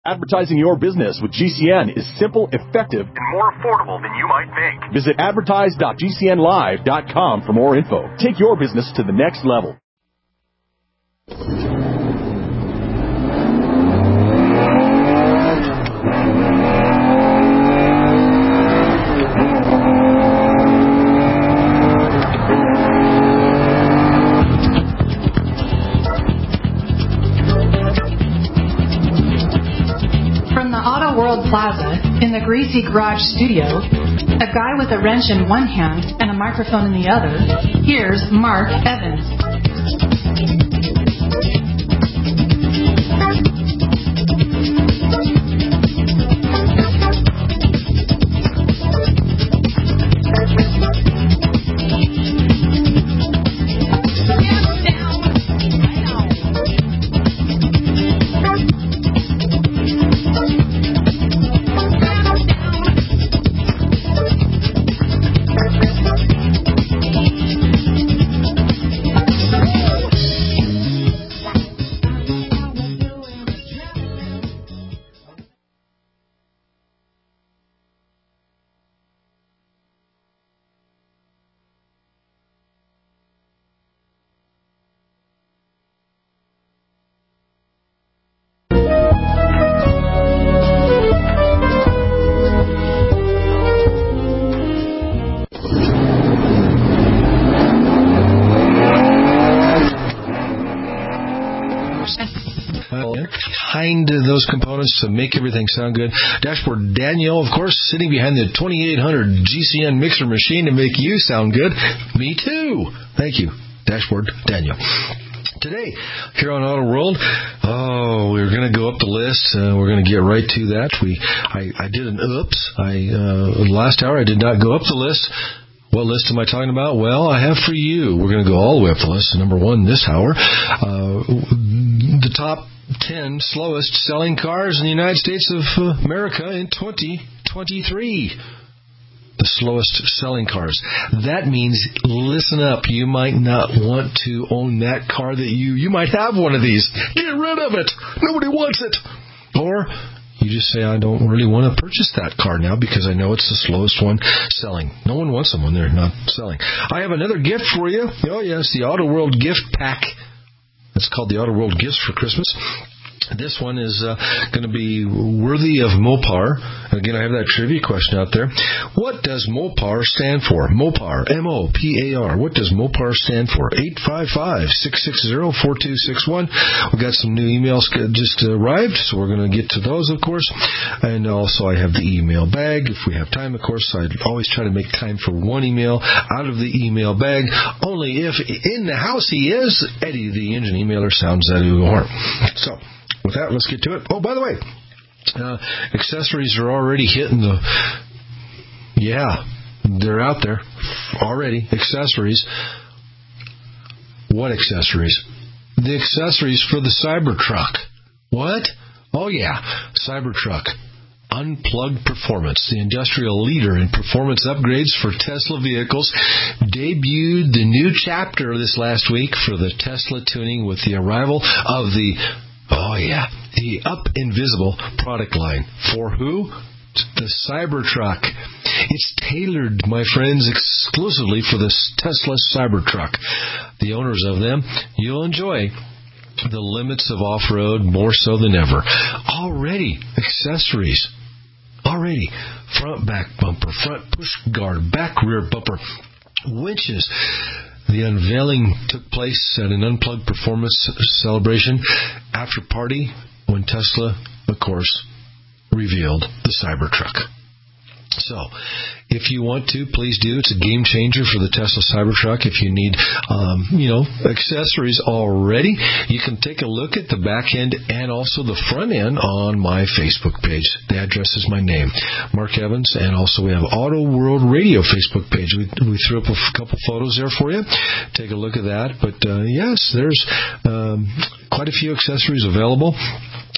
Advertising your business with GCN is simple, effective, and more affordable than you might think. Visit advertise.gcnlive.com for more info. Take your business to the next level. Plaza, in the Greasy Garage studio, a guy with a wrench in one hand and a microphone in the other, here's Mark Evans. Those components to make everything sound good. Dashboard Daniel, of course, sitting behind the 2800 GCN mixer machine to make you sound good. Me too. Thank you, Dashboard Daniel. Today, here on Auto World, we're going to go up the list. We're going to get right to that. I did an oops. Last hour I did not go up the list. What list am I talking about? Well, I have for you. We're going to go all the way up the list. Number one this hour, the top 10 slowest selling cars in the United States of America in 2023. The slowest selling cars. That means, listen up, you might not want to own that car that you might have one of these. Get rid of it. Nobody wants it. Or you just say, I don't really want to purchase that car now because I know it's the slowest one selling. No one wants them when they're not selling. I have another gift for you. Oh, yes, the Auto World gift pack. It's called the Auto World Gifts for Christmas. This one is going to be worthy of Mopar. Again, I have that trivia question out there. What does Mopar stand for? Mopar, M-O-P-A-R. What does Mopar stand for? 855-660-4261. We got some new emails just arrived, so we're going to get to those, of course. And also, I have the email bag. If we have time, of course, I always try to make time for one email out of the email bag. Only if in the house he is, Eddie, the engine emailer, sounds that horn. So, with that, let's get to it. Oh, by the way, accessories are already hitting they're out there already. Accessories. What accessories? The accessories for the Cybertruck. What? Oh, yeah, Cybertruck. Unplugged Performance, the industrial leader in performance upgrades for Tesla vehicles, debuted the new chapter this last week for the Tesla tuning with the arrival of the Up Invisible product line. For who? The Cybertruck. It's tailored, my friends, exclusively for the Tesla Cybertruck. The owners of them, you'll enjoy the limits of off-road more so than ever. Already, accessories. Already, front back bumper, front push guard, back rear bumper, winches. The unveiling took place at an Unplugged Performance celebration after party when Tesla, of course, revealed the Cybertruck. So, if you want to, please do. It's a game changer for the Tesla Cybertruck. If you need, accessories already, you can take a look at the back end and also the front end on my Facebook page. The address is my name, Mark Evans, and also we have Auto World Radio Facebook page. We threw up a couple photos there for you. Take a look at that. But, yes, there's quite a few accessories available.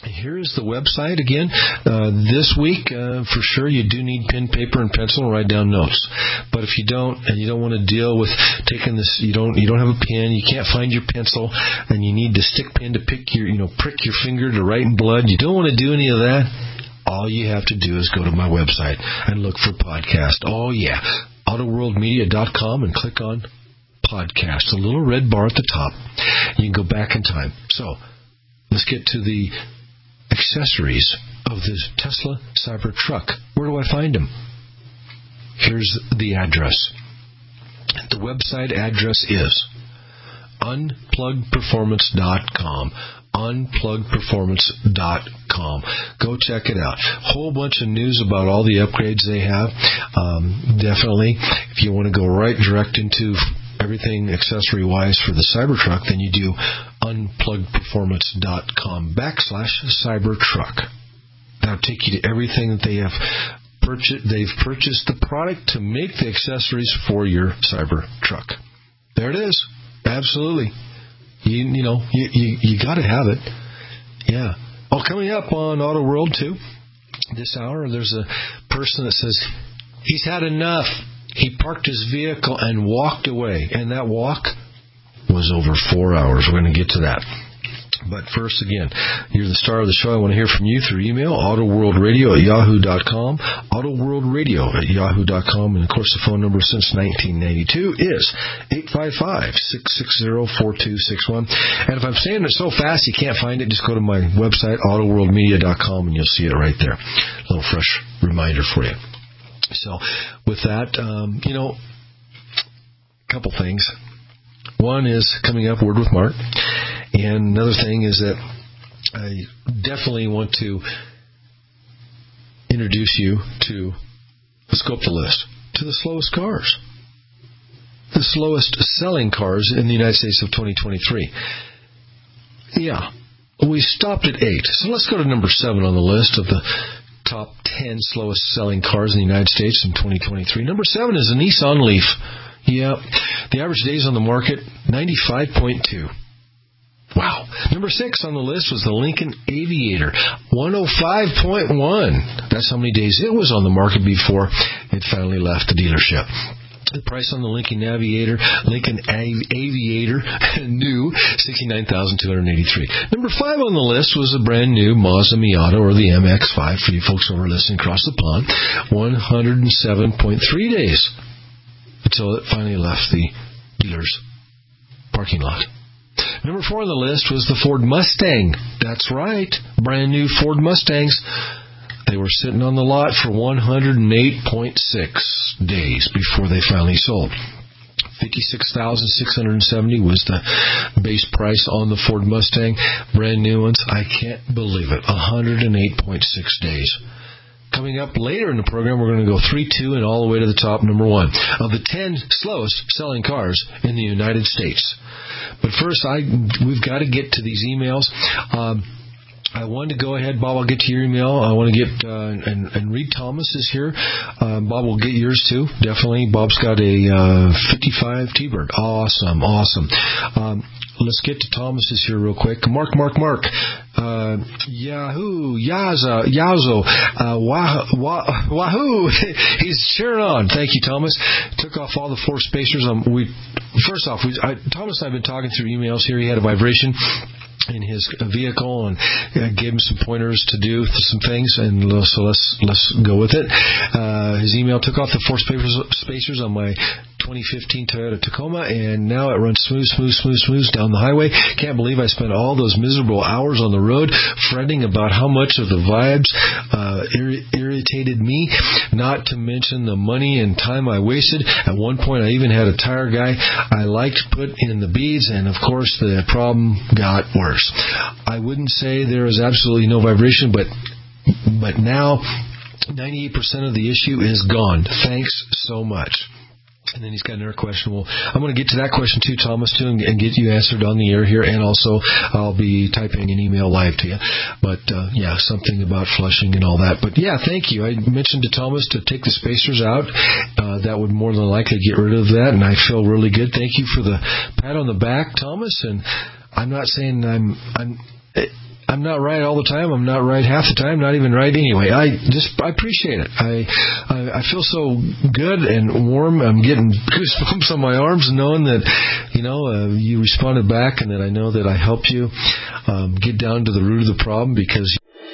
Here's the website again. This week, for sure, you do need pen, paper, and pencil and write down notes. But if you don't, and you don't want to deal with taking this, you don't have a pen, you can't find your pencil, and you need the stick pen to prick your finger to write in blood. You don't want to do any of that. All you have to do is go to my website and look for podcast. Oh yeah, AutoWorldMedia.com and click on podcast. A little red bar at the top. You can go back in time. So let's get to the accessories of the Tesla Cybertruck. Where do I find them? Here's the address. The website address is unpluggedperformance.com. Unpluggedperformance.com. Go check it out. Whole bunch of news about all the upgrades they have. Definitely, if you want to go right direct into everything accessory-wise for the Cybertruck, then you do unpluggedperformance.com/Cybertruck. That'll take you to everything that they have purchased. They've purchased the product to make the accessories for your Cybertruck. There it is. Absolutely. You got to have it. Yeah. Oh, coming up on Auto World too, this hour, there's a person that says he's had enough. He parked his vehicle and walked away, and that walk was over 4 hours. We're going to get to that. But first, again, you're the star of the show. I want to hear from you through email, autoworldradio@yahoo.com, autoworldradio@yahoo.com, and, of course, the phone number since 1992 is 855-660-4261. And if I'm saying it so fast you can't find it, just go to my website, autoworldmedia.com, and you'll see it right there. A little fresh reminder for you. So, with that, a couple things. One is coming up, Word with Mark. And another thing is that I definitely want to introduce you to, let's go up the list, to the slowest cars. The slowest selling cars in the United States of 2023. Yeah, we stopped at 8. So let's go to number 7 on the list of the top 10 slowest selling cars in the United States in 2023. Number 7 is a Nissan Leaf. Yeah, the average days on the market, 95.2. Wow. Number 6 on the list was the Lincoln Aviator, 105.1. That's how many days it was on the market before it finally left the dealership. The price on the Lincoln Aviator new, $69,283. Number 5 on the list was a brand new Mazda Miata, or the MX-5, for you folks over listening across the pond, 107.3 days until it finally left the dealer's parking lot. Number 4 on the list was the Ford Mustang. That's right, brand new Ford Mustangs. They were sitting on the lot for 108.6 days before they finally sold. $56,670 was the base price on the Ford Mustang. Brand new ones. I can't believe it. 108.6 days. Coming up later in the program, we're going to go 3, 2, and all the way to the top, number 1 of the 10 slowest selling cars in the United States. But first, we've got to get to these emails. I wanted to go ahead, Bob, I'll get to your email. I want to get, and Reed Thomas is here. Bob will get yours too, definitely. Bob's got a 55 T-Bird. Awesome. Let's get to Thomas's here real quick. Mark. Yahoo, Yazo, Wahoo. He's cheering on. Thank you, Thomas. Took off all the 4 spacers. Thomas and I have been talking through emails here. He had a vibration in his vehicle and gave him some pointers to do some things, and so let's go with it. His email took off the 4 spacers on my 2015 Toyota Tacoma, and now it runs smooth down the highway. Can't believe I spent all those miserable hours on the road fretting about how much of the vibes irritated me, not to mention the money and time I wasted. At one point, I even had a tire guy I liked put in the beads, and of course, the problem got worse. I wouldn't say there is absolutely no vibration, but now 98% of the issue is gone. Thanks so much. And then he's got another question. Well, I'm going to get to that question too, Thomas, too, and get you answered on the air here. And also, I'll be typing an email live to you. But, something about flushing and all that. But, thank you. I mentioned to Thomas to take the spacers out. That would more than likely get rid of that, and I feel really good. Thank you for the pat on the back, Thomas. And I'm not saying I'm I'm not right all the time. I'm not right half the time, not even right anyway. I appreciate it. I feel so good and warm. I'm getting goosebumps on my arms knowing that, you responded back and that I know that I helped you get down to the root of the problem because...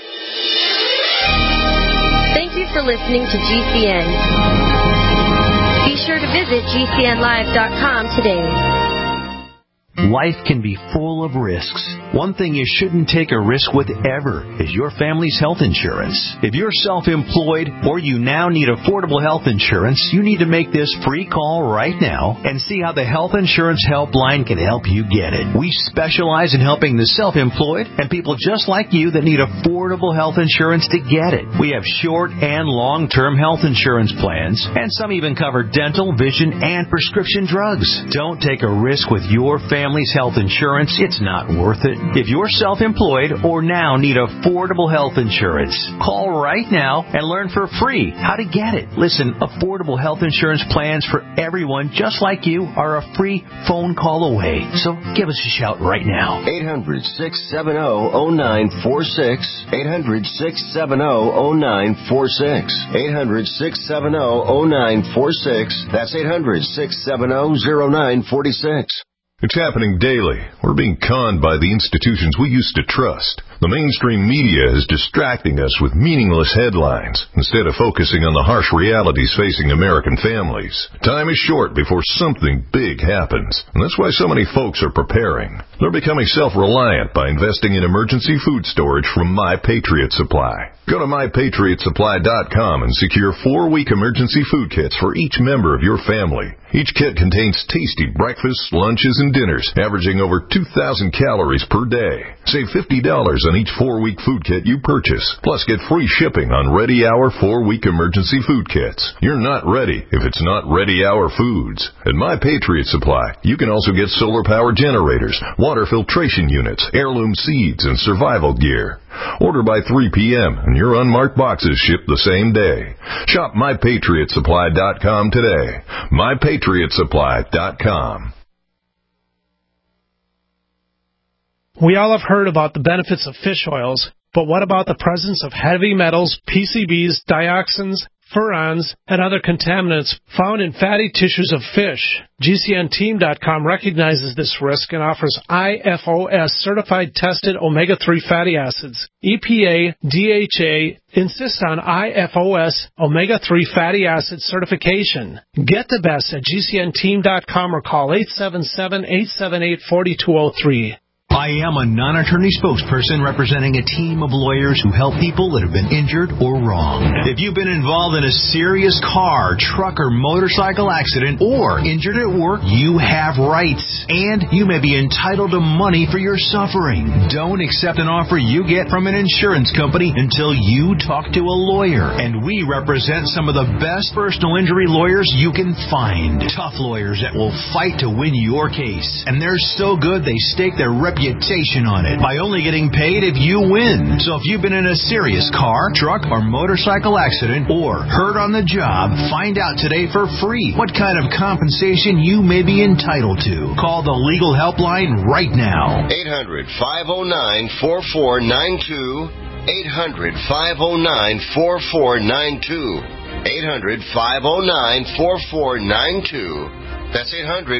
Thank you for listening to GCN. Be sure to visit GCNlive.com today. Life can be full of risks. One thing you shouldn't take a risk with ever is your family's health insurance. If you're self-employed or you now need affordable health insurance, you need to make this free call right now and see how the Health Insurance Helpline can help you get it. We specialize in helping the self-employed and people just like you that need affordable health insurance to get it. We have short and long-term health insurance plans, and some even cover dental, vision, and prescription drugs. Don't take a risk with your family's health insurance. It's not worth it. If you're self-employed or now need affordable health insurance, call right now and learn for free how to get it. Listen, affordable health insurance plans for everyone just like you are a free phone call away. So give us a shout right now. 800-670-0946. 800-670-0946. 800-670-0946. That's 800-670-0946. It's happening daily. We're being conned by the institutions we used to trust. The mainstream media is distracting us with meaningless headlines instead of focusing on the harsh realities facing American families. Time is short before something big happens, and that's why so many folks are preparing. They're becoming self-reliant by investing in emergency food storage from My Patriot Supply. Go to MyPatriotSupply.com and secure 4-week emergency food kits for each member of your family. Each kit contains tasty breakfasts, lunches, and dinners, averaging over 2,000 calories per day. Save $50 on each 4-week food kit you purchase. Plus, get free shipping on Ready Hour 4-week emergency food kits. You're not ready if it's not Ready Hour foods. At My Patriot Supply, you can also get solar power generators, water filtration units, heirloom seeds, and survival gear. Order by 3 p.m. and your unmarked boxes ship the same day. Shop MyPatriotSupply.com today. MyPatriotSupply.com. We all have heard about the benefits of fish oils, but what about the presence of heavy metals, PCBs, dioxins, furans, and other contaminants found in fatty tissues of fish? GCNteam.com recognizes this risk and offers IFOS certified tested omega-3 fatty acids. EPA, DHA insist on IFOS omega-3 fatty acid certification. Get the best at GCNteam.com or call 877-878-4203. I am a non-attorney spokesperson representing a team of lawyers who help people that have been injured or wronged. If you've been involved in a serious car, truck, or motorcycle accident or injured at work, you have rights, and you may be entitled to money for your suffering. Don't accept an offer you get from an insurance company until you talk to a lawyer, and we represent some of the best personal injury lawyers you can find. Tough lawyers that will fight to win your case, and they're so good they stake their reputation on it by only getting paid if you win. So if you've been in a serious car, truck, or motorcycle accident or hurt on the job, find out today for free what kind of compensation you may be entitled to. Call the legal helpline right now. 800-509-4492. 800-509-4492. 800-509-4492. That's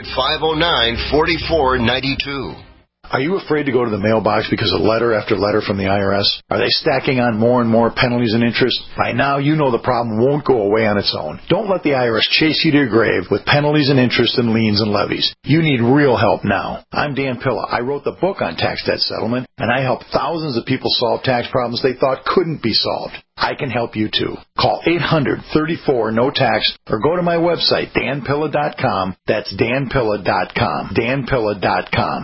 800-509-4492. Are you afraid to go to the mailbox because of letter after letter from the IRS? Are they stacking on more and more penalties and interest? By now, you know the problem won't go away on its own. Don't let the IRS chase you to your grave with penalties and interest and liens and levies. You need real help now. I'm Dan Pilla. I wrote the book on tax debt settlement, and I help thousands of people solve tax problems they thought couldn't be solved. I can help you too. Call 800-34-NO-TAX or go to my website, danpilla.com. That's danpilla.com. danpilla.com.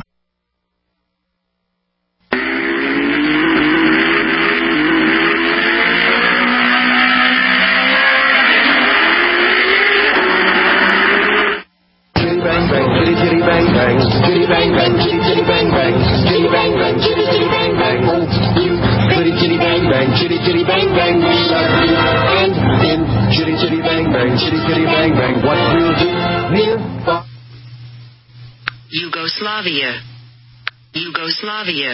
Bang bang, chitty bang bang, chitty chitty bang bang, chitty bang bang, chitty chitty bang bang. Oh, you chitty chitty bang bang, chitty chitty bang bang. We love you and in chitty chitty bang bang, chitty chitty bang bang. What we'll do near Yugoslavia, Yugoslavia,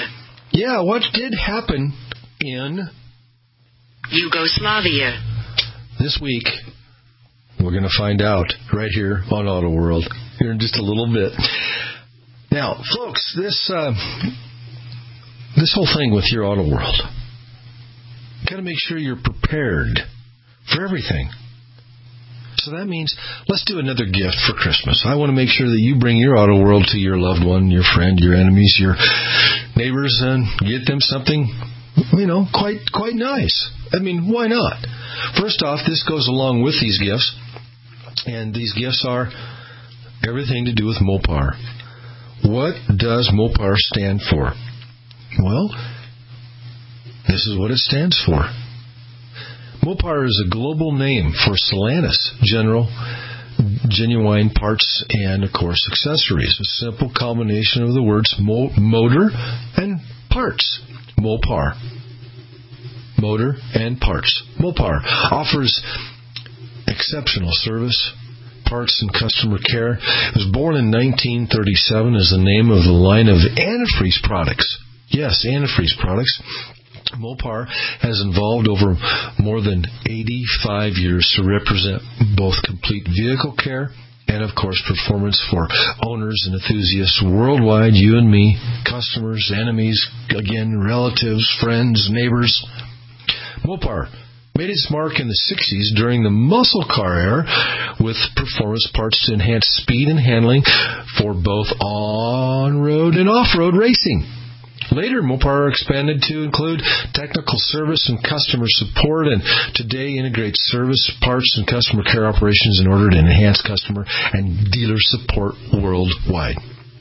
Yeah, what did happen in Yugoslavia this week? We're going to find out right here on Auto World here in just a little bit. Now, folks, this whole thing with your Auto World, you got to make sure you're prepared for everything. So that means let's do another gift for Christmas. I want to make sure that you bring your Auto World to your loved one, your friend, your enemies, your neighbors, and get them something, quite nice. I mean, why not? First off, this goes along with these gifts, and these gifts are everything to do with Mopar. What does Mopar stand for? Well, this is what it stands for. Mopar is a global name for Stellantis General Genuine Parts and, of course, accessories. A simple combination of the words motor and parts. Mopar. Motor and parts. Mopar offers exceptional service, parts, and customer care. It was born in 1937 as the name of the line of antifreeze products. Yes, antifreeze products. Mopar has evolved over more than 85 years to represent both complete vehicle care and, of course, performance for owners and enthusiasts worldwide, you and me, customers, enemies, again, relatives, friends, neighbors. Mopar made its mark in the 60s during the muscle car era with performance parts to enhance speed and handling for both on-road and off-road racing. Later, Mopar expanded to include technical service and customer support, and today integrates service, parts, and customer care operations in order to enhance customer and dealer support worldwide.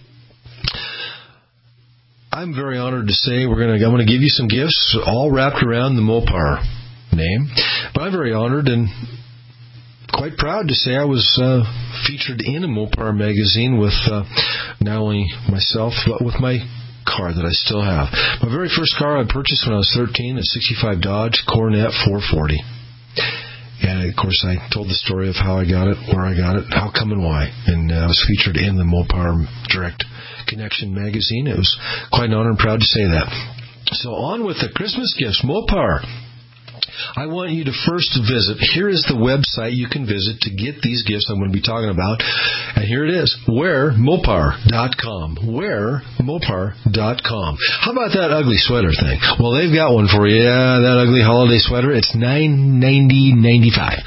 I'm very honored to say I'm going to give you some gifts all wrapped around the Mopar name, but I'm very honored and quite proud to say I was featured in a Mopar magazine with not only myself, but with my car that I still have. My very first car I purchased when I was 13, a 65 Dodge Coronet 440. And, of course, I told the story of how I got it, where I got it, how come and why. And I was featured in the Mopar Direct Connection magazine. It was quite an honor and proud to say that. So on with the Christmas gifts. Mopar. I want you to first visit. Here is the website you can visit to get these gifts I'm going to be talking about. And here it is, wearmopar.com. Wearmopar.com. How about that ugly sweater thing? Well, they've got one for you. Yeah, that ugly holiday sweater. It's $99.95.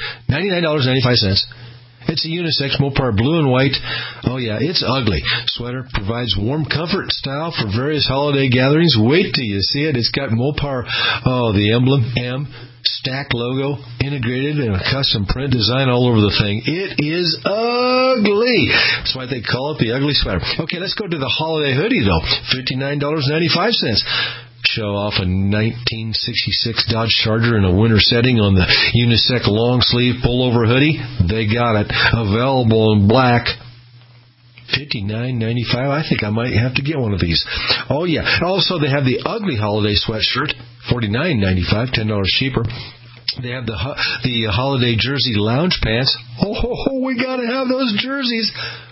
It's a unisex Mopar blue and white. Oh, yeah, it's ugly. Sweater provides warm comfort and style for various holiday gatherings. Wait till you see it. It's got Mopar, the emblem, M, stack logo, integrated in a custom print design all over the thing. It is ugly. That's why they call it the ugly sweater. Okay, let's go to the holiday hoodie, though. $59.95. Show off a 1966 Dodge Charger in a winter setting on the unisex long sleeve pullover hoodie. They got it. Available in black. $59.95. I think I might have to get one of these. Oh, yeah. Also, they have the ugly holiday sweatshirt. $49.95. $10 cheaper. They have the holiday jersey lounge pants. Oh, we got to have those jerseys.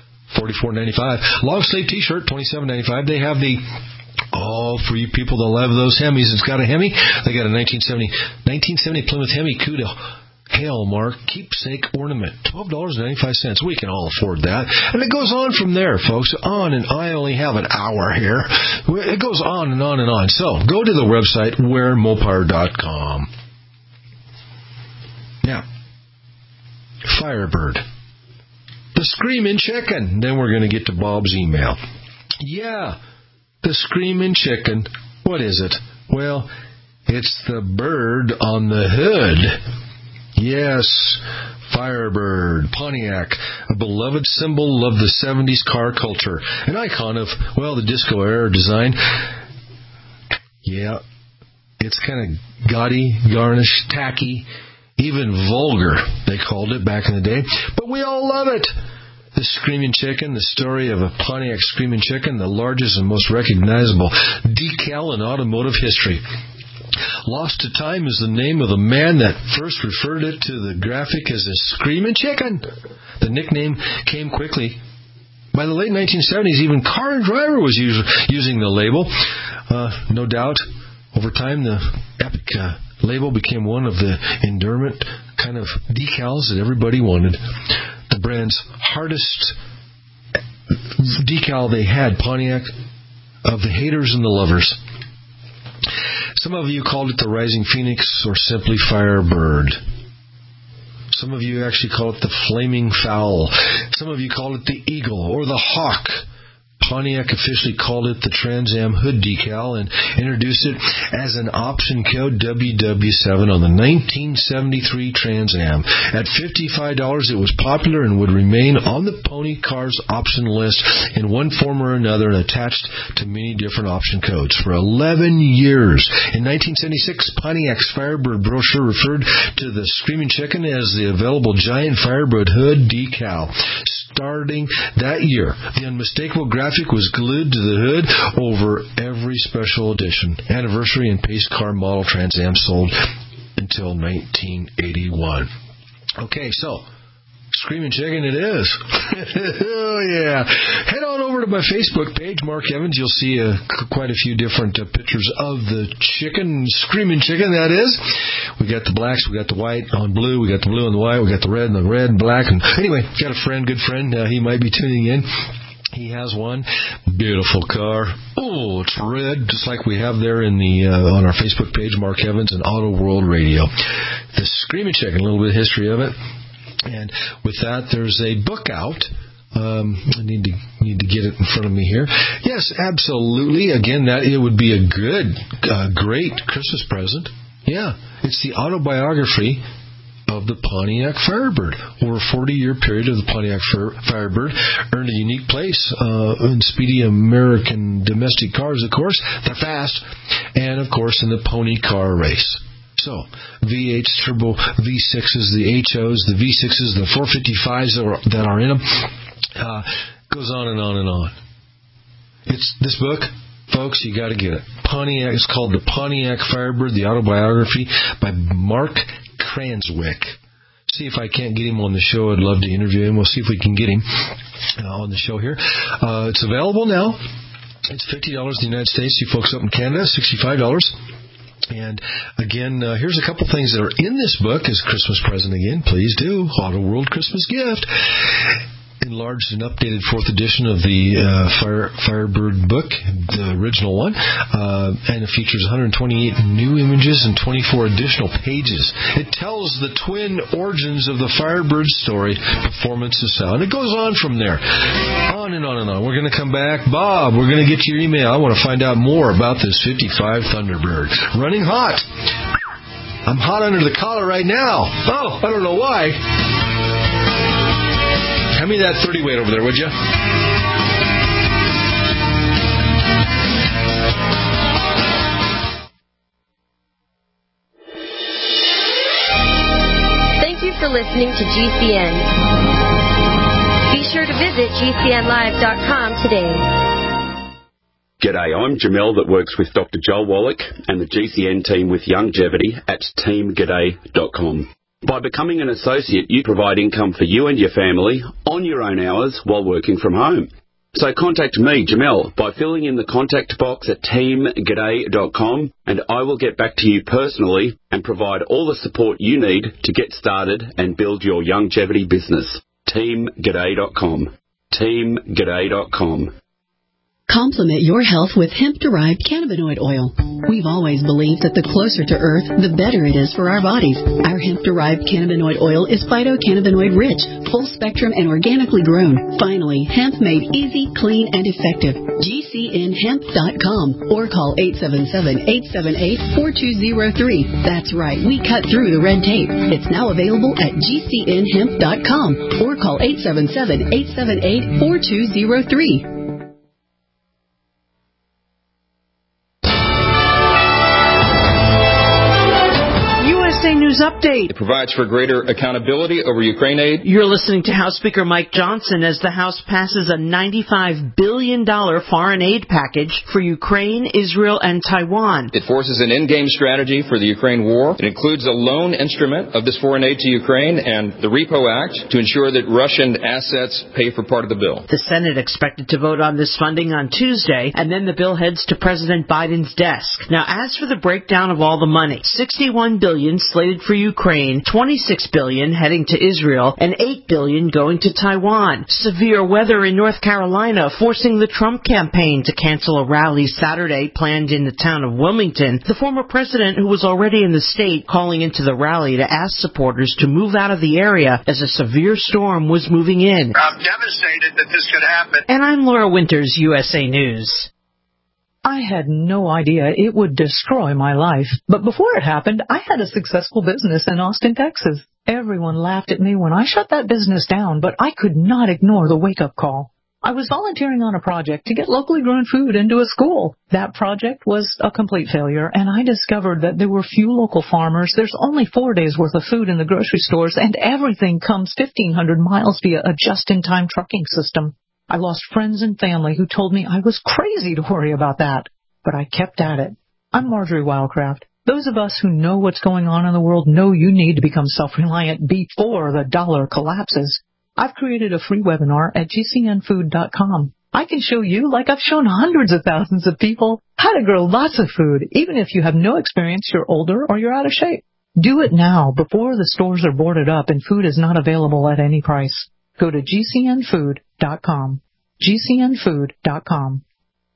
$44.95. Long sleeve t-shirt. $27.95. They have the... for you people that love those Hemis, it's got a Hemi. They got a 1970 Plymouth Hemi Cuda Hail Mark keepsake ornament, $12.95. We can all afford that. And it goes on from there, folks. On, and I only have an hour here. It goes on and on and on. So go to the website, wearmopar.com. Now, Firebird. The Screamin' Chicken. Then we're going to get to Bob's email. Yeah. The Screamin' Chicken. What is it? Well, it's the bird on the hood. Yes, Firebird, Pontiac, a beloved symbol of the 70s car culture. An icon of, the disco era design. Yeah, it's kind of gaudy, garnish, tacky, even vulgar, they called it back in the day. But we all love it. The Screamin' Chicken, the story of a Pontiac Screamin' Chicken, the largest and most recognizable decal in automotive history. Lost to Time is the name of the man that first referred it to the graphic as a Screamin' Chicken. The nickname came quickly. By the late 1970s, even Car and Driver was using the label. No doubt, over time, the Epic label became one of the endearment kind of decals that everybody wanted. The brand's hardest decal they had, Pontiac, of the haters and the lovers. Some of you called it the Rising Phoenix or simply Firebird. Some of you actually call it the Flaming Fowl. Some of you call it the Eagle or the Hawk. Pontiac officially called it the Trans Am hood decal and introduced it as an option code WW7 on the 1973 Trans Am. At $55, it was popular and would remain on the Pony Cars option list in one form or another and attached to many different option codes for 11 years. In 1976, Pontiac's Firebird brochure referred to the Screaming Chicken as the available giant Firebird hood decal. Starting that year, the unmistakable graphic was glued to the hood over every special edition, anniversary, and pace car model Trans Am sold until 1981. Okay, so Screaming Chicken it is. Oh, yeah. Head on over to my Facebook page, Mark Evans. You'll see quite a few different pictures of the chicken, Screaming Chicken, that is. We got the blacks, we got the white on blue, we got the blue and the white, we got the red and black. And anyway, got a friend, good friend. He might be tuning in. He has one. Beautiful car. Oh, it's red, just like we have there in the on our Facebook page, Mark Evans and Auto World Radio. The Screaming Chicken, a little bit of history of it. And with that, there's a book out. I need to get it in front of me here. Yes, absolutely. Again, that it would be a good, great Christmas present. Yeah, it's the autobiography of the Pontiac Firebird. Over a 40-year period of the Pontiac Firebird earned a unique place in speedy American domestic cars, of course. They're fast. And, of course, in the pony car race. So, V8s, turbo V6s, the HOs, the V6s, the 455s that are in them, goes on and on and on. It's this book, folks, you got to get it. Pontiac, it's called The Pontiac Firebird, the autobiography by Mark Cranswick. See if I can't get him on the show. I'd love to interview him. We'll see if we can get him on the show here. It's available now. It's $50 in the United States. You folks up in Canada, $65. And again, here's a couple things that are in this book as Christmas present again. Please do. Auto World Christmas gift. Enlarged and updated 4th edition of the Firebird book, the original one. And it features 128 new images and 24 additional pages. It tells the twin origins of the Firebird story, performance and sound. It goes on from there. On and on and on. We're going to come back. Bob, we're going to get your email. I want to find out more about this 55 Thunderbird. Running hot. I'm hot under the collar right now. Oh, I don't know why. Hand me that 30 weight over there, would you? Thank you for listening to GCN. Be sure to visit GCNlive.com today. G'day, I'm Jamel that works with Dr. Joel Wallach and the GCN team with Longevity at teamg'day.com. By becoming an associate, you provide income for you and your family on your own hours while working from home. So contact me, Jamel, by filling in the contact box at teamg'day.com, and I will get back to you personally and provide all the support you need to get started and build your longevity business. teamg'day.com. teamg'day.com. Complement your health with hemp-derived cannabinoid oil. We've always believed that the closer to Earth, the better it is for our bodies. Our hemp-derived cannabinoid oil is phytocannabinoid-rich, full-spectrum, and organically grown. Finally, hemp made easy, clean, and effective. GCNhemp.com or call 877-878-4203. That's right, we cut through the red tape. It's now available at GCNhemp.com or call 877-878-4203. USA News News Update. It provides for greater accountability over Ukraine aid. You're listening to House Speaker Mike Johnson as the House passes a $95 billion foreign aid package for Ukraine, Israel, and Taiwan. It forces an in-game strategy for the Ukraine war. It includes a loan instrument of this foreign aid to Ukraine and the Repo Act to ensure that Russian assets pay for part of the bill. The Senate expected to vote on this funding on Tuesday, and then the bill heads to President Biden's desk. Now, as for the breakdown of all the money, $61 billion slated for Ukraine, $26 billion heading to Israel, and $8 billion going to Taiwan. Severe weather in North Carolina forcing the Trump campaign to cancel a rally Saturday planned in the town of Wilmington. The former president, who was already in the state, calling into the rally to ask supporters to move out of the area as a severe storm was moving in. I'm devastated that this could happen. And I'm Laura Winters, USA News. I had no idea it would destroy my life. But before it happened, I had a successful business in Austin, Texas. Everyone laughed at me when I shut that business down, but I could not ignore the wake-up call. I was volunteering on a project to get locally grown food into a school. That project was a complete failure, and I discovered that there were few local farmers. There's only 4 days' worth of food in the grocery stores, and everything comes 1,500 miles via a just-in-time trucking system. I lost friends and family who told me I was crazy to worry about that, but I kept at it. I'm Marjorie Wildcraft. Those of us who know what's going on in the world know you need to become self-reliant before the dollar collapses. I've created a free webinar at gcnfood.com. I can show you, like I've shown hundreds of thousands of people, how to grow lots of food, even if you have no experience, you're older, or you're out of shape. Do it now, before the stores are boarded up and food is not available at any price. Go to gcnfood.com. gcnfood.com.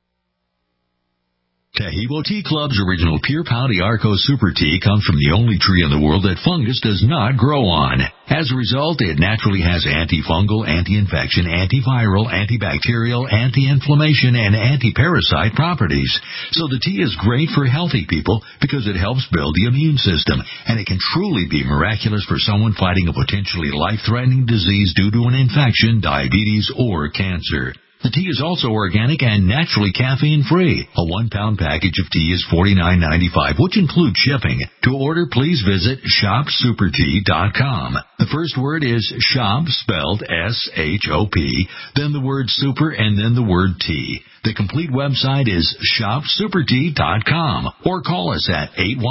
Tahibo Tea Club's original Pure Pouty Arco Super Tea comes from the only tree in the world that fungus does not grow on. As a result, it naturally has antifungal, anti-infection, antiviral, antibacterial, anti-inflammation, and anti-parasite properties. So the tea is great for healthy people because it helps build the immune system, and it can truly be miraculous for someone fighting a potentially life-threatening disease due to an infection, diabetes, or cancer. The tea is also organic and naturally caffeine-free. A 1-pound package of tea is $49.95, which includes shipping. To order, please visit shopsupertea.com. The first word is shop, spelled S-H-O-P, then the word super, and then the word tea. The complete website is shopsupertea.com, or call us at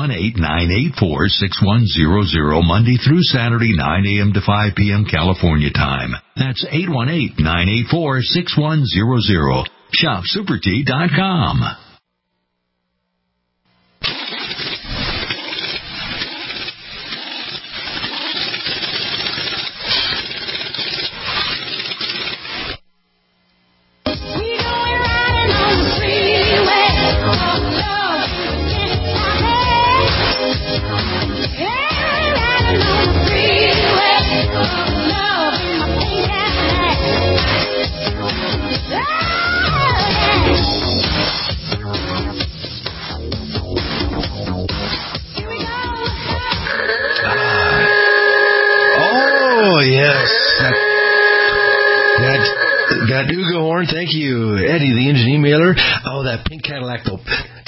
818-984-6100, Monday through Saturday, 9 a.m. to 5 p.m. California time. That's 818-984-6100. shopsupertea.com. That Uga horn, thank you, Eddie, the engine emailer. Oh, that pink Cadillac, though.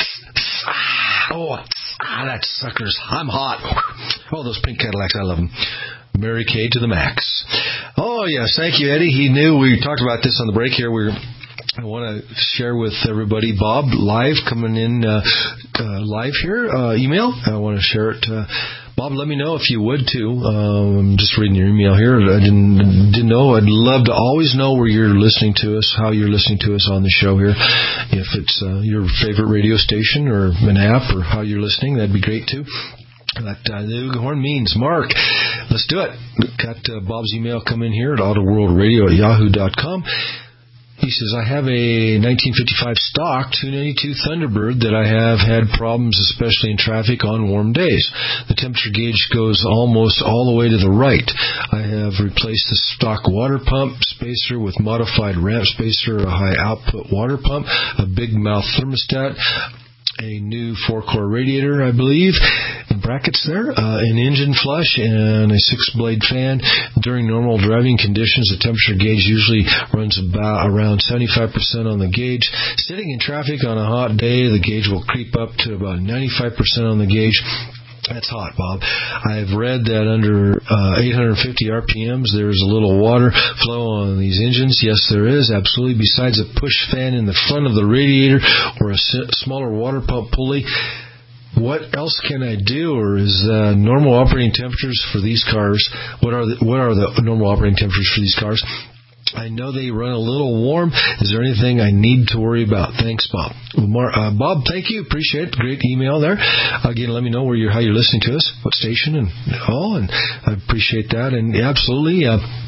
That sucker's. I'm hot. Oh, those pink Cadillacs, I love them. Mary Kay to the max. Oh, yes, thank you, Eddie. He knew we talked about this on the break here. I want to share with everybody, Bob, live, coming in live here, email. I want to share it. Bob, let me know if you would, too. I'm just reading your email here. I didn't know. I'd love to always know where you're listening to us, how you're listening to us on the show here. If it's your favorite radio station or an app or how you're listening, that'd be great, too. That the horn means, Mark, let's do it. Got Bob's email come in here at autoworldradio@yahoo.com. He says, I have a 1955 stock 292 Thunderbird that I have had problems, especially in traffic on warm days. The temperature gauge goes almost all the way to the right. I have replaced the stock water pump spacer with modified ramp spacer, a high output water pump, a big mouth thermostat, a new 4-core radiator, I believe, in brackets there, an engine flush, and a 6-blade fan. During normal driving conditions, the temperature gauge usually runs around 75% on the gauge. Sitting in traffic on a hot day, the gauge will creep up to about 95% on the gauge. That's hot, Bob. I've read that under 850 RPMs, there's a little water flow on these engines. Yes, there is, absolutely. Besides a push fan in the front of the radiator or a smaller water pump pulley, what else can I do? Or is normal operating temperatures for these cars? What are the normal operating temperatures for these cars? I know they run a little warm. Is there anything I need to worry about? Thanks, Bob. Bob, thank you. Appreciate it. Great email there. Again, let me know how you're listening to us, what station, and I appreciate that. And absolutely,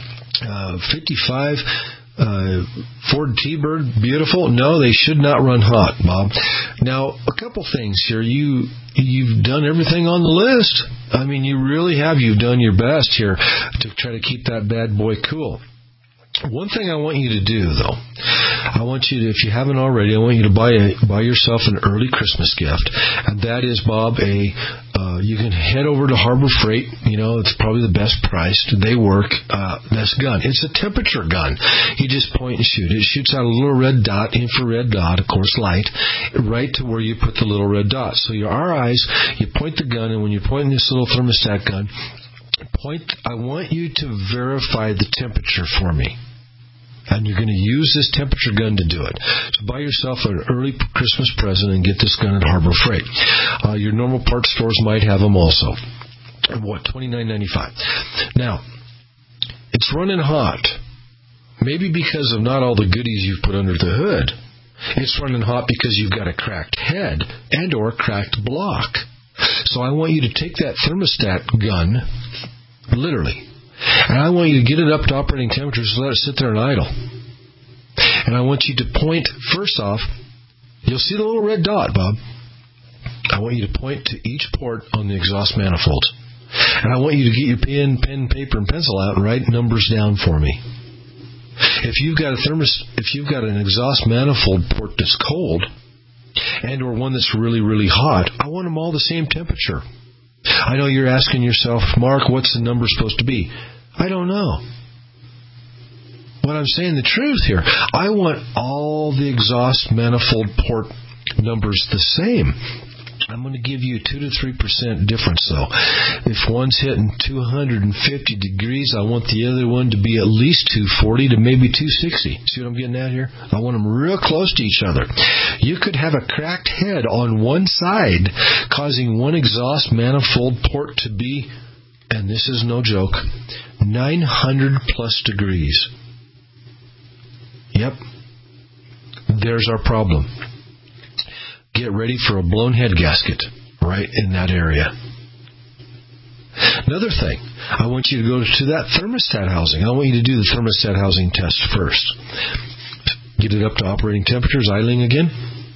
55 Ford T-Bird, beautiful. No, they should not run hot, Bob. Now, a couple things here. You've done everything on the list. I mean, you really have. You've done your best here to try to keep that bad boy cool. One thing I want you to do, though, I want you to, if you haven't already, I want you to buy yourself an early Christmas gift, and that is, Bob, you can head over to Harbor Freight. It's probably the best priced. They work. This gun, it's a temperature gun. You just point and shoot. It shoots out a little red dot, infrared dot, of course, light, right to where you put the little red dot. So our eyes, you point the gun, and when you're pointing this little thermostat gun, I want you to verify the temperature for me. And you're going to use this temperature gun to do it. So buy yourself an early Christmas present and get this gun at Harbor Freight. Your normal parts stores might have them also. $29.95. Now, it's running hot. Maybe because of not all the goodies you've put under the hood. It's running hot because you've got a cracked head and or cracked block. So I want you to take that thermostat gun, literally, and I want you to get it up to operating temperature, so let it sit there and idle. And I want you to point, first off, you'll see the little red dot, Bob. I want you to point to each port on the exhaust manifold. And I want you to get your pen, paper, and pencil out and write numbers down for me. If you've got an exhaust manifold port that's cold, and or one that's really, really hot, I want them all the same temperature. I know you're asking yourself, Mark, what's the number supposed to be? I don't know. What I'm saying, the truth here, I want all the exhaust manifold port numbers the same. I'm going to give you a 2 to 3% difference, though. If one's hitting 250 degrees, I want the other one to be at least 240 to maybe 260. See what I'm getting at here? I want them real close to each other. You could have a cracked head on one side, causing one exhaust manifold port to be, and this is no joke, 900 plus degrees. Yep. There's our problem. Get ready for a blown head gasket right in that area. Another thing, I want you to go to that thermostat housing. I want you to do the thermostat housing test first. Get it up to operating temperatures, idling again.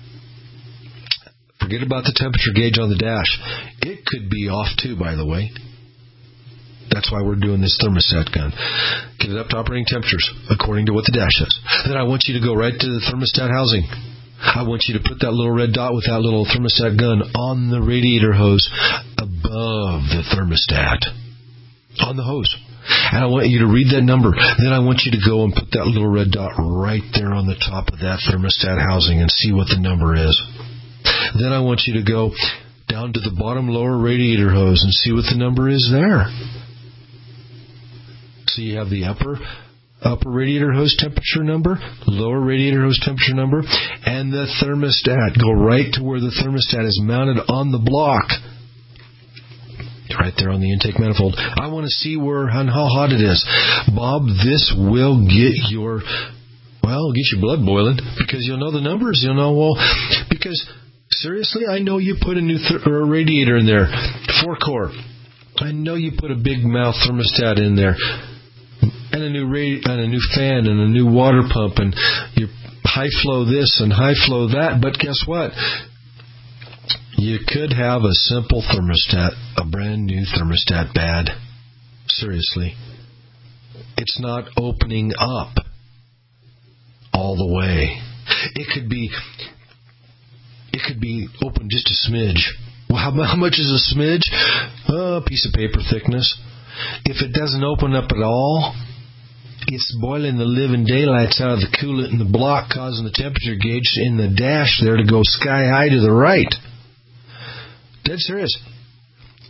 Forget about the temperature gauge on the dash. It could be off too, by the way. That's why we're doing this thermostat gun. Get it up to operating temperatures according to what the dash says. Then I want you to go right to the thermostat housing. I want you to put that little red dot with that little thermostat gun on the radiator hose above the thermostat. On the hose. And I want you to read that number. Then I want you to go and put that little red dot right there on the top of that thermostat housing and see what the number is. Then I want you to go down to the bottom lower radiator hose and see what the number is there. So you have the upper radiator hose temperature number, lower radiator hose temperature number, and the thermostat. Go right to where the thermostat is mounted on the block. Right there on the intake manifold. I want to see how hot it is. Bob, this will get your blood boiling, because you'll know the numbers. You'll know, because seriously, I know you put a new radiator in there, 4-core. I know you put a big mouth thermostat in there. And a new fan and a new water pump and you high flow this and high flow that. But guess what? You could have a simple thermostat, a brand new thermostat bad. Seriously. It's not opening up all the way. It could be open just a smidge. Well, how much is a smidge? A piece of paper thickness. If it doesn't open up at all, it's boiling the living daylights out of the coolant in the block, causing the temperature gauge in the dash there to go sky high to the right. Dead serious.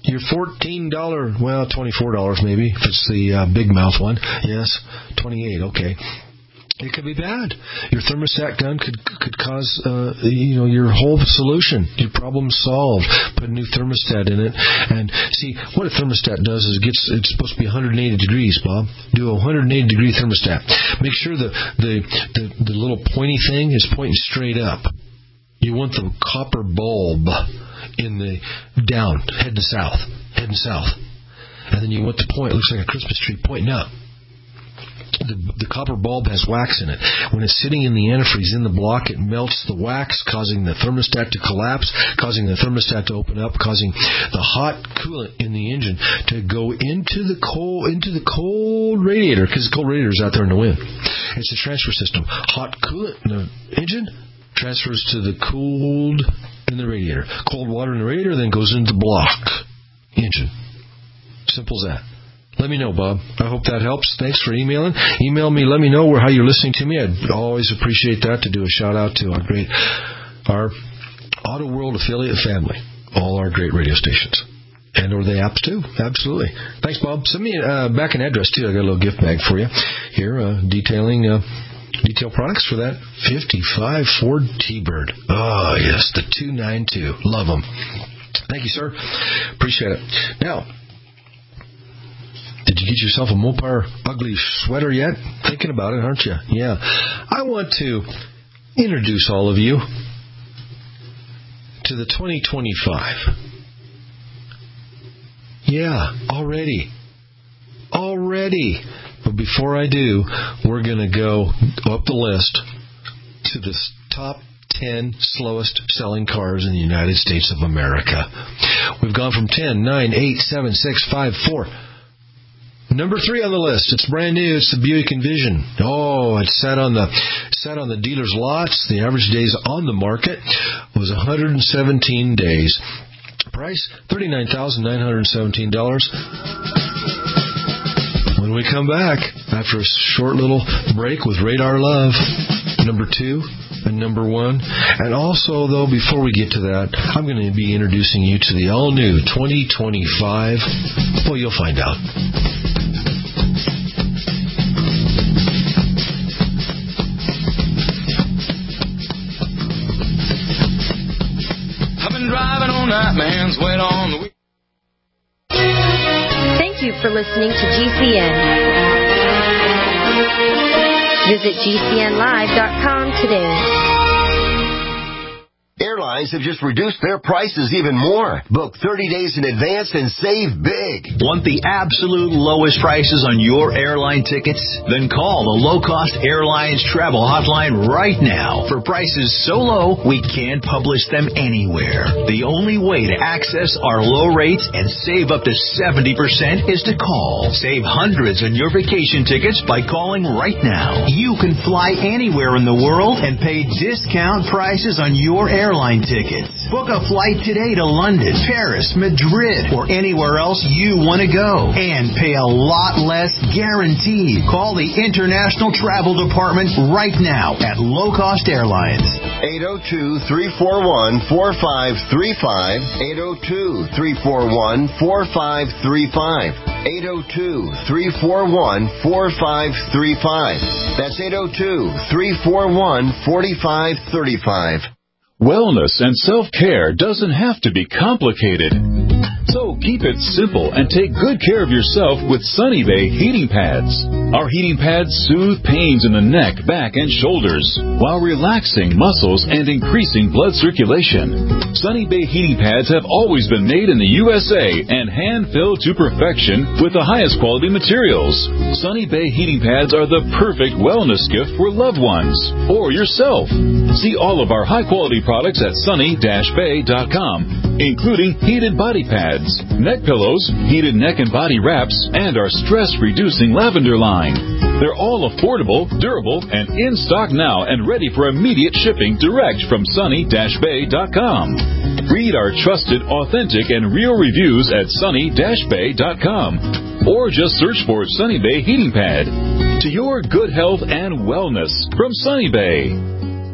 Your $14, well, $24 maybe, if it's the big mouth one. Yes, $28, okay. It could be bad. Your thermostat gun could cause, your whole solution, your problem solved. Put a new thermostat in it. And see, what a thermostat does is it's supposed to be 180 degrees, Bob. Do a 180-degree thermostat. Make sure the little pointy thing is pointing straight up. You want the copper bulb in the down, head to south. And then you want the point, it looks like a Christmas tree, pointing up. The copper bulb has wax in it. When it's sitting in the antifreeze in the block, it melts the wax, causing the thermostat to collapse, causing the thermostat to open up, causing the hot coolant in the engine to go into the cold radiator, because the cold radiator is out there in the wind. It's a transfer system. Hot coolant in the engine transfers to the cold in the radiator. Cold water in the radiator then goes into the block engine. Simple as that. Let me know, Bob. I hope that helps. Thanks for emailing. Email me. Let me know how you're listening to me. I'd always appreciate that, to do a shout-out to our Auto World affiliate family, all our great radio stations. Or the apps, too. Absolutely. Thanks, Bob. Send me back an address, too. I got a little gift bag for you here, detailing detail products for that 55 Ford T-Bird. Oh, yes, the 292. Love them. Thank you, sir. Appreciate it. Now, did you get yourself a Mopar ugly sweater yet? Thinking about it, aren't you? Yeah. I want to introduce all of you to the 2025. Yeah, already. But before I do, we're going to go up the list to the top 10 slowest selling cars in the United States of America. We've gone from 10, 9, 8, 7, 6, 5, 4. Number 3 on the list. It's brand new. It's the Buick Envision. Oh, it sat on the dealer's lots. The average days on the market was 117 days. Price $39,917. When we come back after a short little break with Radar Love, number 2 and number 1. And also, though, before we get to that, I'm going to be introducing you to the all-new 2025. Well, you'll find out. Driving all night, man's wet on the week. Thank you for listening to GCN. Visit GCNlive.com today. Airlines have just reduced their prices even more. Book 30 days in advance and save big. Want the absolute lowest prices on your airline tickets? Then call the Low Cost Airlines Travel Hotline right now. For prices so low, we can't publish them anywhere. The only way to access our low rates and save up to 70% is to call. Save hundreds on your vacation tickets by calling right now. You can fly anywhere in the world and pay discount prices on your airline tickets. Book a flight today to London, Paris, Madrid, or anywhere else you want to go. And pay a lot less guaranteed. Call the International Travel Department right now at Low Cost Airlines. 802-341-4535. 802-341-4535. 802-341-4535. That's 802-341-4535. Wellness and self-care doesn't have to be complicated. So keep it simple and take good care of yourself with Sunny Bay heating pads. Our heating pads soothe pains in the neck, back, and shoulders while relaxing muscles and increasing blood circulation. Sunny Bay heating pads have always been made in the USA and hand-filled to perfection with the highest quality materials. Sunny Bay heating pads are the perfect wellness gift for loved ones or yourself. See all of our high-quality products at sunny-bay.com, including heated body pads, neck pillows, heated neck and body wraps, and our stress-reducing lavender line. They're all affordable, durable, and in stock now and ready for immediate shipping direct from sunny-bay.com. Read our trusted, authentic, and real reviews at sunny-bay.com. Or just search for Sunny Bay Heating Pad. To your good health and wellness from Sunny Bay.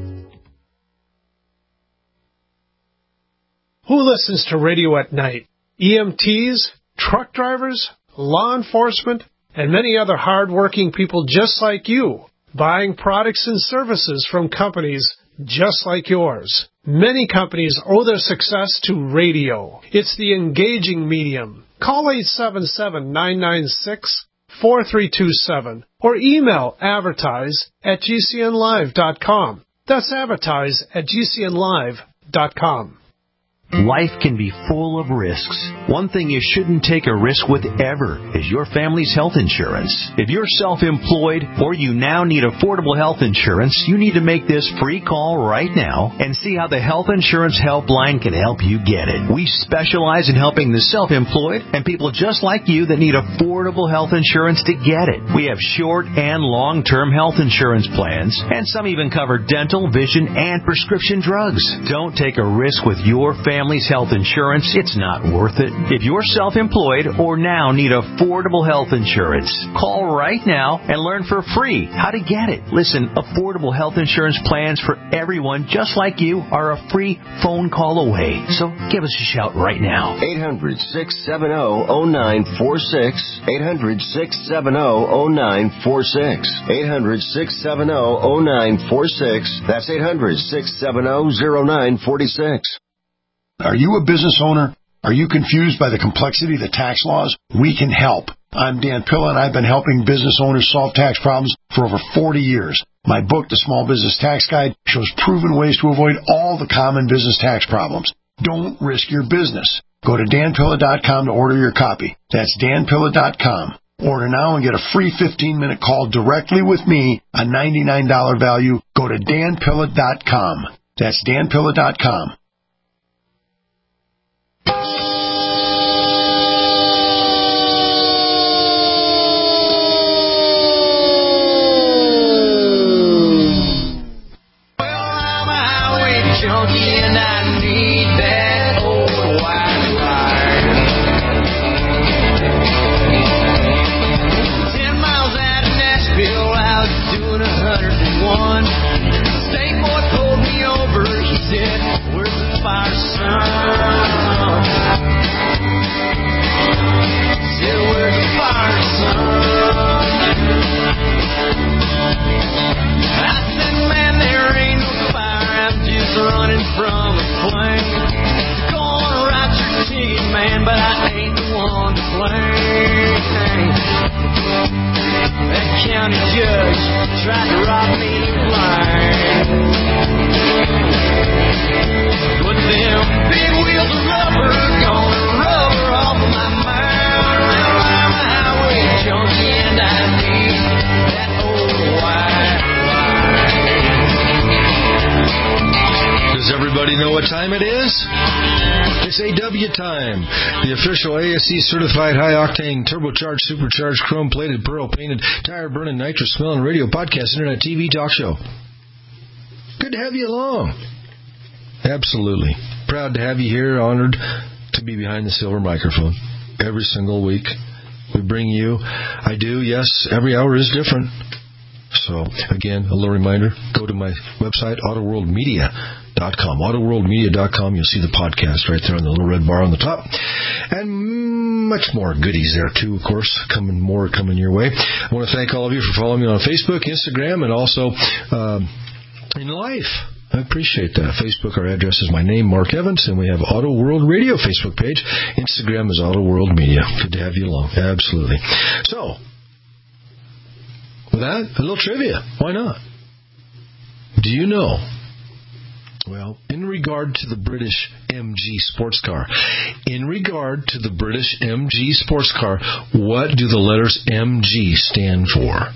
Who listens to radio at night? EMTs, truck drivers, law enforcement, and many other hard-working people just like you, buying products and services from companies just like yours. Many companies owe their success to radio. It's the engaging medium. Call 877-996-4327 or email advertise@gcnlive.com. That's advertise@gcnlive.com. Life can be full of risks. One thing you shouldn't take a risk with ever is your family's health insurance. If you're self-employed or you now need affordable health insurance, you need to make this free call right now and see how the Health Insurance Helpline can help you get it. We specialize in helping the self-employed and people just like you that need affordable health insurance to get it. We have short and long-term health insurance plans, and some even cover dental, vision, and prescription drugs. Don't take a risk with your family's health insurance. It's not worth it. If you're self-employed or now need affordable health insurance, call right now and learn for free how to get it. Listen, affordable health insurance plans for everyone just like you are a free phone call away. So give us a shout right now. 800-670-0946. 800-670-0946. 800-670-0946. That's 800-670-0946. Are you a business owner? Are you confused by the complexity of the tax laws? We can help. I'm Dan Pilla, and I've been helping business owners solve tax problems for over 40 years. My book, The Small Business Tax Guide, shows proven ways to avoid all the common business tax problems. Don't risk your business. Go to danpilla.com to order your copy. That's danpilla.com. Order now and get a free 15-minute call directly with me, a $99 value. Go to danpilla.com. That's danpilla.com. Running from a flame, gonna write your ticket, man, but I ain't the one to blame. That county judge tried to rob me blind. But them big wheels of rubber gonna rubber off of my mind. Well, I'm a highway junkie and I need that old white line. Does everybody know what time it is? It's AW time. The official ASE certified high-octane, turbocharged, supercharged, chrome-plated, pearl-painted, tire-burning, nitrous-smelling radio, podcast, internet, TV, talk show. Good to have you along. Absolutely. Proud to have you here. Honored to be behind the silver microphone every single week. We bring you, I do, yes, every hour is different. So, again, a little reminder, go to my website, AutoWorldMedia.com. AutoWorldMedia.com, you'll see the podcast right there on the little red bar on the top. And much more goodies there, too, of course, coming your way. I want to thank all of you for following me on Facebook, Instagram, and also in life. I appreciate that. Facebook, our address is my name, Mark Evans, and we have Auto World Radio Facebook page. Instagram is Auto World Media. Good to have you along. Absolutely. So, with that, a little trivia. Why not? Do you know, well, in regard to the British MG sports car, what do the letters MG stand for?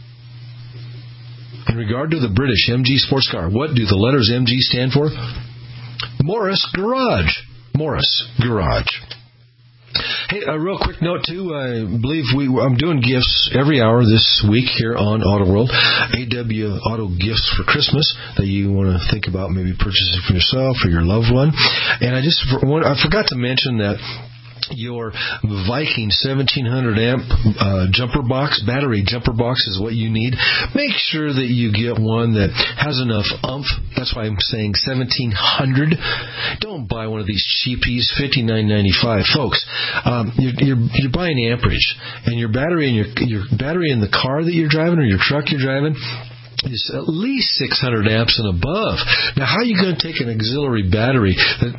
In regard to the British MG sports car, what do the letters MG stand for? Morris Garage. Morris Garage. Hey, a real quick note, too. I believe I'm doing gifts every hour this week here on Auto World. AW Auto Gifts for Christmas that you want to think about maybe purchasing for yourself or your loved one. And I forgot to mention that your Viking 1700 amp battery jumper box is what you need. Make sure that you get one that has enough oomph. That's why I'm saying 1700. Don't buy one of these cheapies, $59.95, folks. You're buying amperage, and your battery in the car that you're driving or your truck you're driving is at least 600 amps and above. Now, how are you going to take an auxiliary battery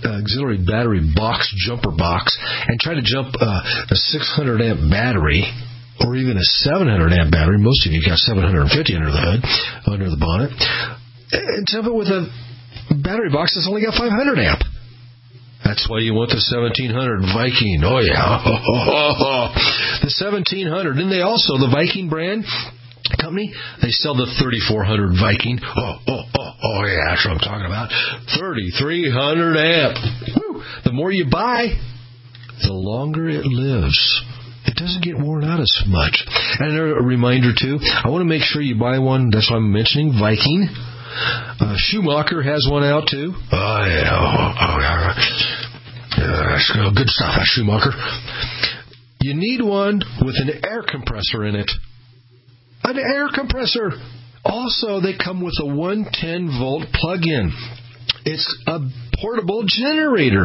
box, jumper box, and try to jump a 600 amp battery or even a 700 amp battery? Most of you got 750 under the hood, under the bonnet, and jump it with a battery box that's only got 500 amp. That's why you want the 1700 Viking. Oh, yeah. The 1700. And they also, the Viking brand company, they sell the 3400 Viking. Oh, yeah, that's what I'm talking about. 3300 amp. Woo. The more you buy, the longer it lives. It doesn't get worn out as much. And a reminder, too, I want to make sure you buy one. That's why I'm mentioning Viking. Schumacher has one out, too. Oh, yeah. That's good stuff, Schumacher. You need one with an air compressor in it. An air compressor. Also, they come with a 110-volt plug-in. It's a portable generator.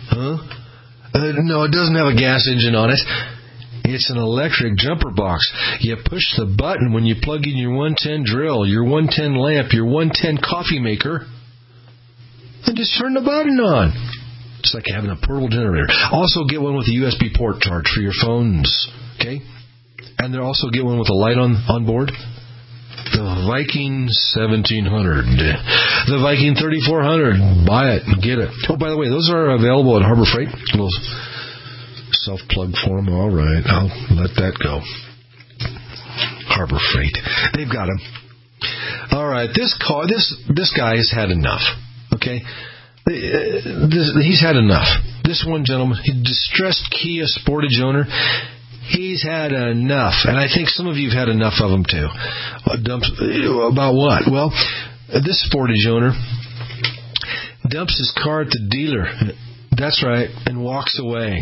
No, it doesn't have a gas engine on it. It's an electric jumper box. You push the button when you plug in your 110 drill, your 110 lamp, your 110 coffee maker, and just turn the button on. It's like having a portable generator. Also, get one with a USB port charge for your phones. Okay? And they also get one with a light on board. The Viking 1700. The Viking 3400. Buy it. Get it. Oh, by the way, those are available at Harbor Freight. A little self-plug for them. All right. I'll let that go. Harbor Freight. They've got them. All right. This guy has had enough. Okay? He's had enough. This one gentleman, a distressed Kia Sportage owner, he's had enough. And I think some of you have had enough of them too. About what? Well, this Sportage owner dumps his car at the dealer. That's right. And walks away.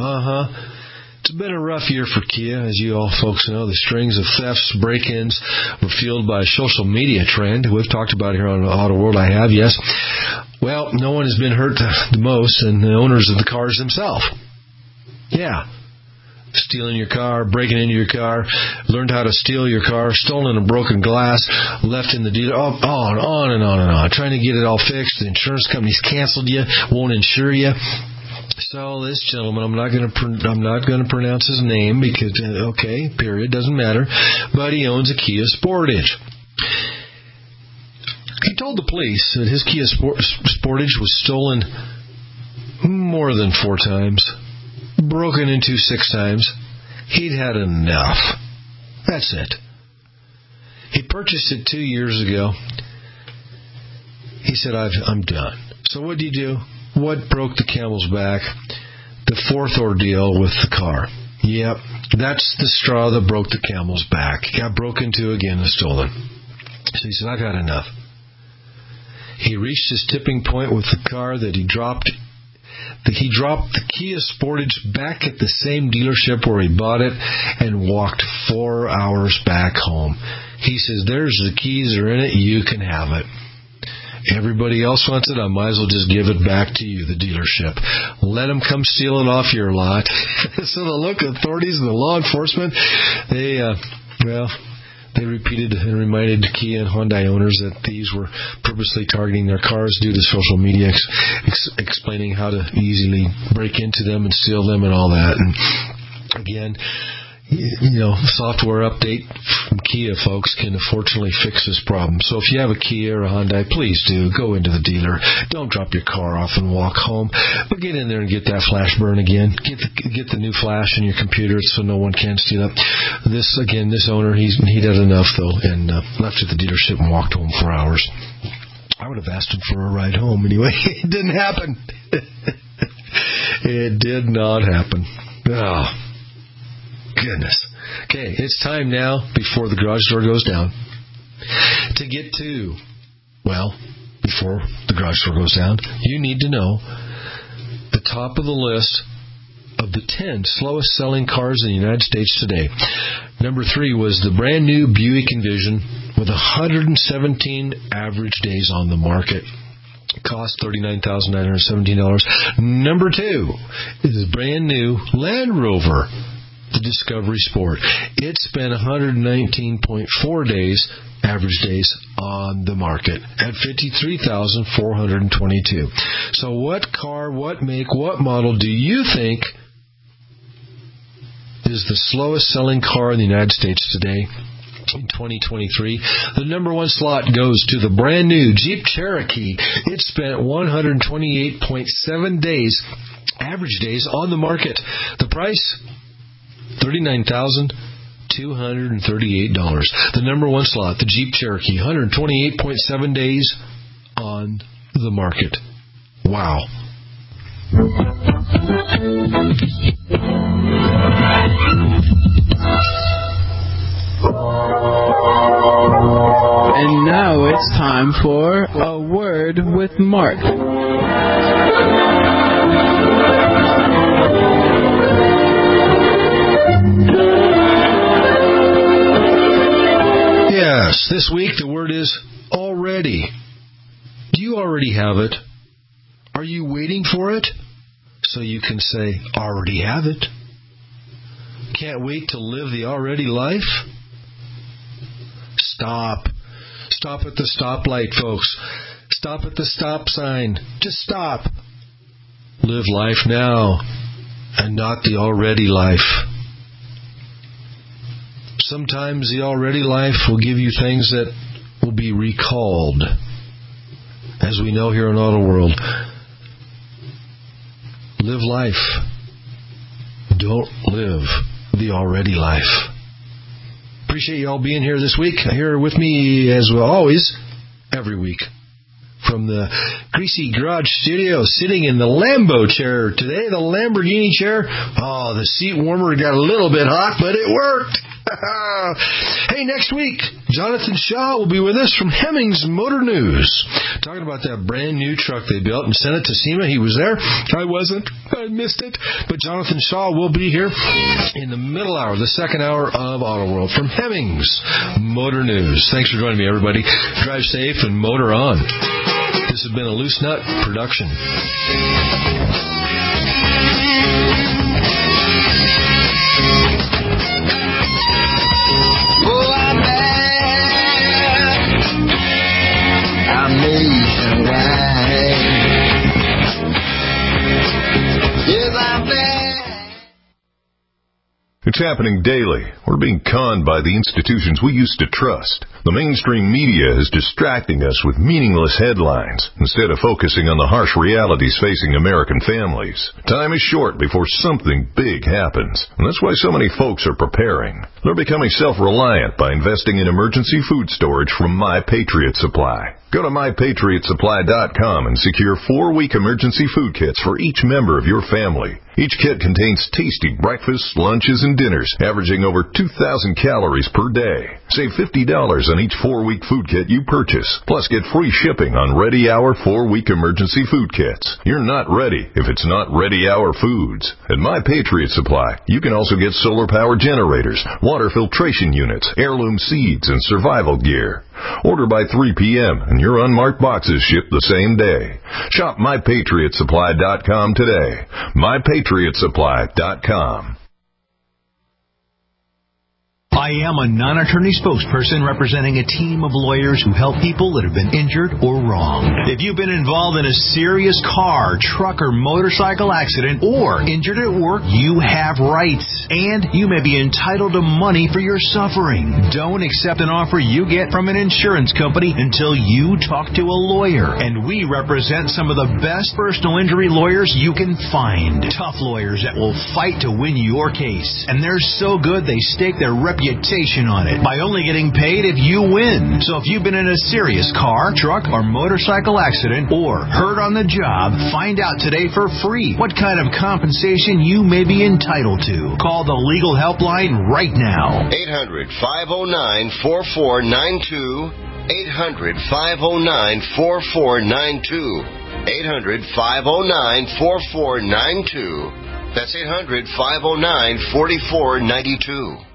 It's been a rough year for Kia, as you all folks know. The strings of thefts, break-ins were fueled by a social media trend. We've talked about it here on Auto World. I have, yes. Well, no one has been hurt the most, and the owners of the cars themselves. Yeah. Stealing your car, breaking into your car, learned how to steal your car, stolen a broken glass, left in the dealer, on and on. Trying to get it all fixed. The insurance company's canceled you, won't insure you. So this gentleman, I'm not going to pronounce his name because period, doesn't matter. But he owns a Kia Sportage. He told the police that his Kia Sportage was stolen more than 4 times, broken into 6 times. He'd had enough. That's it. He purchased it 2 years ago. He said, I'm done. So what did he do? What broke the camel's back? The 4th ordeal with the car. Yep, that's the straw that broke the camel's back. Got broken into again and stolen. So he said, I've had enough. He reached his tipping point with the car that he dropped. He dropped the Kia Sportage back at the same dealership where he bought it and walked 4 hours back home. He says, there's the keys are in it. You can have it. Everybody else wants it. I might as well just give it back to you, the dealership. Let them come steal it off your lot. So the local authorities and the law enforcement, they repeated and reminded Kia and Hyundai owners that thieves were purposely targeting their cars due to social media, explaining how to easily break into them and steal them and all that. And again, software update from Kia, folks, can unfortunately fix this problem. So if you have a Kia or a Hyundai, please do go into the dealer. Don't drop your car off and walk home, but get in there and get that flash burn again. Get the new flash in your computer so no one can steal it. This owner, he did enough though, and left at the dealership and walked home for hours. I would have asked him for a ride home anyway. It didn't happen. It did not happen. Oh. Goodness. Okay, it's time now, before the garage door goes down, to get to, before the garage door goes down, you need to know the top of the list of the 10 slowest selling cars in the United States today. Number 3 was the brand new Buick Envision with 117 average days on the market. Cost $39,917. Number 2 is the brand new Land Rover, the Discovery Sport. It spent 119.4 days, average days on the market at $53,422. So what car, what make, what model do you think is the slowest selling car in the United States today in 2023? The number 1 slot goes to the brand new Jeep Cherokee. It spent 128.7 days, average days on the market. The price, $39,238. The number 1 slot, the Jeep Cherokee, 128.7 days on the market. Wow. And now it's time for A Word with Mark. Yes, this week the word is already. Do you already have it? Are you waiting for it? So you can say, already have it. Can't wait to live the already life? Stop. Stop at the stoplight, folks. Stop at the stop sign. Just stop. Live life now and not the already life. Sometimes the already life will give you things that will be recalled. As we know here in Auto World, live life. Don't live the already life. Appreciate you all being here this week. Here with me, as always, every week. From the Greasy Garage Studio, sitting in the Lambo chair today, the Lamborghini chair. Oh, the seat warmer got a little bit hot, but it worked. Hey, next week, Jonathan Shaw will be with us from Hemmings Motor News, talking about that brand new truck they built and sent it to SEMA. He was there. I wasn't. I missed it. But Jonathan Shaw will be here in the middle hour, the second hour of Auto World from Hemmings Motor News. Thanks for joining me, everybody. Drive safe and motor on. This has been a Loose Nut production. It's happening daily. We're being conned by the institutions we used to trust. The mainstream media is distracting us with meaningless headlines instead of focusing on the harsh realities facing American families. Time is short before something big happens, and that's why so many folks are preparing. They're becoming self-reliant by investing in emergency food storage from My Patriot Supply. Go to MyPatriotSupply.com and secure 4-week emergency food kits for each member of your family. Each kit contains tasty breakfasts, lunches, and dinners, averaging over 2,000 calories per day. Save $50 on each 4-week food kit you purchase. Plus, get free shipping on Ready Hour 4-week emergency food kits. You're not ready if it's not Ready Hour foods. At My Patriot Supply, you can also get solar power generators, water filtration units, heirloom seeds, and survival gear. Order by 3 p.m. and your unmarked boxes ship the same day. Shop MyPatriotSupply.com today. MyPatriotSupply.com. I am a non-attorney spokesperson representing a team of lawyers who help people that have been injured or wronged. If you've been involved in a serious car, truck, or motorcycle accident or injured at work, you have rights, and you may be entitled to money for your suffering. Don't accept an offer you get from an insurance company until you talk to a lawyer, and we represent some of the best personal injury lawyers you can find. Tough lawyers that will fight to win your case, and they're so good they stake their reputation on it by only getting paid if you win. So if you've been in a serious car, truck, or motorcycle accident or hurt on the job, find out today for free what kind of compensation you may be entitled to. Call the legal helpline right now. 800-509-4492. 800-509-4492. 800-509-4492. That's 800-509-4492.